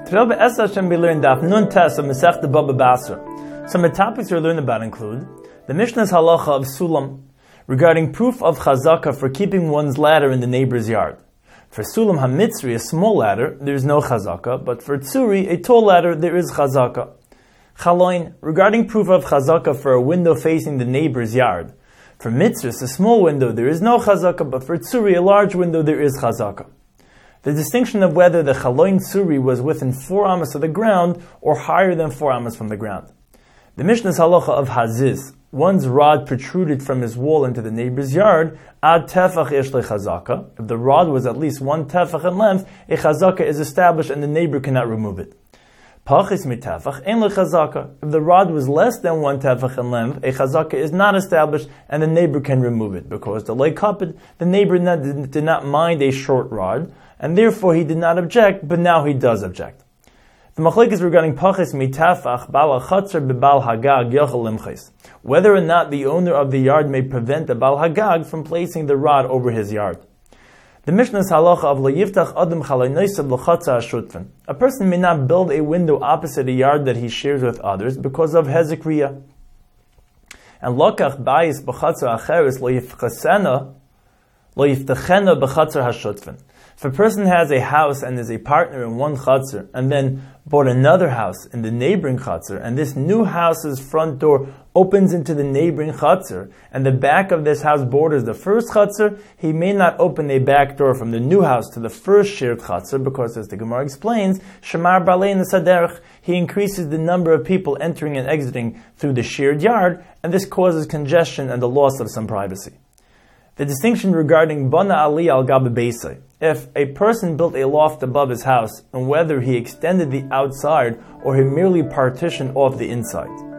Today, Be'ez Hashem, we learn Daf Nun Tes of Masechta Baba Basra. Some of the topics we're learning about include the Mishnah's halacha of Sulam, regarding proof of chazaka for keeping one's ladder in the neighbor's yard. For Sulam HaMitzri, a small ladder, there is no chazaka, but for Tzuri, a tall ladder, there is chazaka. Chaloin, regarding proof of chazaka for a window facing the neighbor's yard. For Mitzris, a small window, there is no chazaka, but for Tzuri, a large window, there is chazaka. The distinction of whether the Chaloin Tzuri was within 4 amas of the ground or higher than 4 amas from the ground. The Mishnah's halacha of Haziz, one's rod protruded from his wall into the neighbor's yard, ad tefach yesh chazaka. If the rod was at least 1 tefach in length, a chazaka is established and the neighbor cannot remove it. Pachis mitefach ein chazaka. If the rod was less than 1 tefach in length, a chazaka is not established and the neighbor can remove it, because the leikapid, the neighbor did not mind a short rod, and therefore he did not object, but now he does object. The machlek is regarding pachis mitafach bal hachatzer bebal hagag yochel limches, whether or not the owner of the yard may prevent the bal hagag from placing the rod over his yard. The Mishnah's halacha of layiftach adam chalaynosav lachatza hashutfin. A person may not build a window opposite a yard that he shares with others because of hezekriya. And lokach bayis b'chatzer acheres layiftachena b'chatzer hashutfin. If a person has a house and is a partner in one chutzner, and then bought another house in the neighboring chutzner, and this new house's front door opens into the neighboring chutzner, and the back of this house borders the first chutzner, he may not open a back door from the new house to the first shared chutzner, because as the Gemara explains, Shamar Balein Saderch, he increases the number of people entering and exiting through the shared yard, and this causes congestion and the loss of some privacy. The distinction regarding Bana Ali al Gabe Beisai. If a person built a loft above his house, and whether he extended the outside or he merely partitioned off the inside.